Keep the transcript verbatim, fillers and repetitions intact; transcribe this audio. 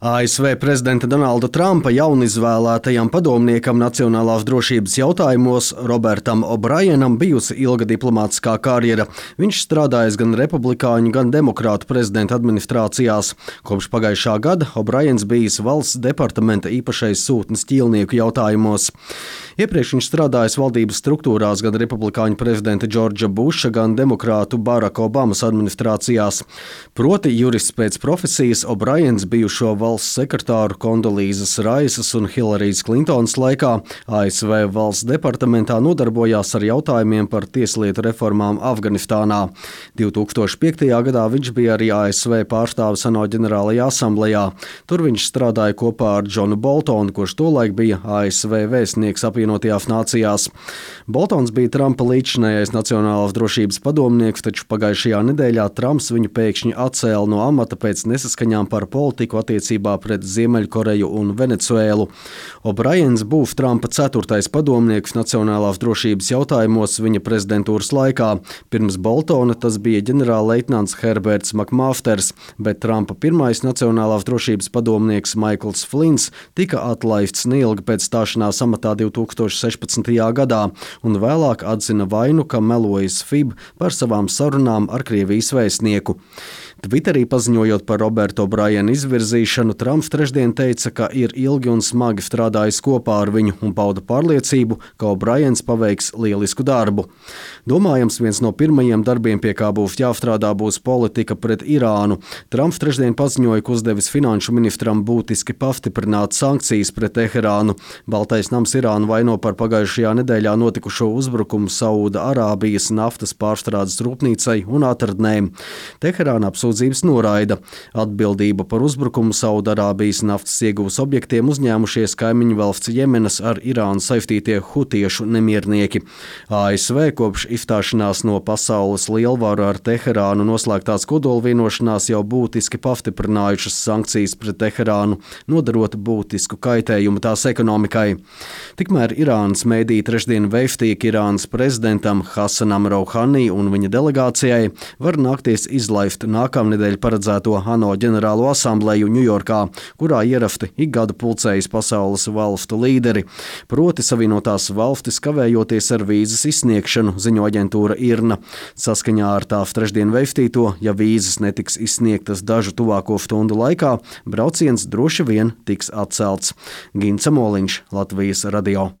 A S V prezidenta Donalda Trumpa jaunizvēlētajam padomniekam nacionālās drošības jautājumos Robertam O'Brienam bijusi ilga diplomātiskā karjera. Viņš strādājis gan republikāņu, gan demokrātu prezidenta administrācijās. Kopš pagājušā gada O'Briens bijis valsts departamenta īpašais sūtnis ķīlnieku jautājumos. Iepriekš viņš strādājis valdības struktūrās gan republikāņu prezidenta Džordža Buša, gan demokrātu Baraka Obamas administrācijās. Proti jurists pēc profesijas O'Briens bijušo valsts sekretāru Kondolīzas Raisas un Hillarijas Klintonas laikā A S V valsts departamentā nodarbojās ar jautājumiem par tieslietu reformām Afganistānā. divi tūkstoši piektajā gadā viņš bija arī A S V pārstāvis ANO ģenerālajā asamblejā. Tur viņš strādāja kopā ar Džonu Boltonu, kurš tolaik bija A S V vēstnieks apvienotajās nācijās. Boltons bija Trumpa līdzinājais nacionālās drošības padomnieks, taču pagājušajā nedēļā Trumps viņu pēkšņi atcēla no amata pēc nesaskaņām par politiku attiecībā pret Ziemeļkoreju un Venecuēlu. O'Briens būs Trumpa ceturtais padomnieks nacionālās drošības jautājumos viņa prezidentūras laikā. Pirms Boltona tas bija ģenerālleitnants Herberts Makmāfters, bet Trumpa pirmais nacionālās drošības padomnieks Maikls Flints tika atlaists neilgi pēc stāšanās amatā divi tūkstoši sešpadsmitajā gadā un vēlāk atzina vainu, ka melojis F I B par savām sarunām ar Krievijas vēstnieku. Twitterī paziņojot par Roberta O'Briena izvirzīšanu, Trumps trešdien teica, ka ir ilgi un smagi strādājis kopā ar viņu un pauda pārliecību, ka O'Briens paveiks lielisku darbu. Domājams, viens no pirmajiem darbiem, pie kā būs jāstrādā, būs politika pret Irānu. Trumps trešdien paziņoja, ka uzdevis finanšu ministram būtiski pastiprināt sankcijas pret Teherānu. Baltais nams Irānu vaino par pagājušajā nedēļā notikušo uzbrukumu Sauda Arābijas naftas pārstrādes rūpnīcai un atradnēm. Teherāna apsūdzības noraida. Atbildību par uzbrukumu Saudarābijas naftas ieguves objektiem uzņēmušies kaimiņu valsts Jemenas ar Irānu saistītie hutiešu nemiernieki. A S V kopš izstāšanās no pasaules lielvaru ar Teherānu noslēgtās kodolvienošanās jau būtiski pastiprinājušas sankcijas pret Teherānu, nodarot būtisku kaitējumu tās ekonomikai. Tikmēr Irānas mēdī trešdien vēstīja, ka Irānas prezidentam Hasanam Rouhani un viņa delegācijai var nākties izlaist nākamnedēļ paredzēto ANO ģenerālo asambleju Ņujorkā, kurā ierasti ik gadu pulcējas pasaules valstu līderi. Proti Savienotās valstis kavējoties ar vīzas izsniegšanu, ziņo aģentūra I R N A. Saskaņā ar tās trešdien vēstīto, ja vīzas netiks izsniegtas dažu tuvāko stundu laikā, brauciens droši vien tiks atcelts. Gints Moliņš, Latvijas radio.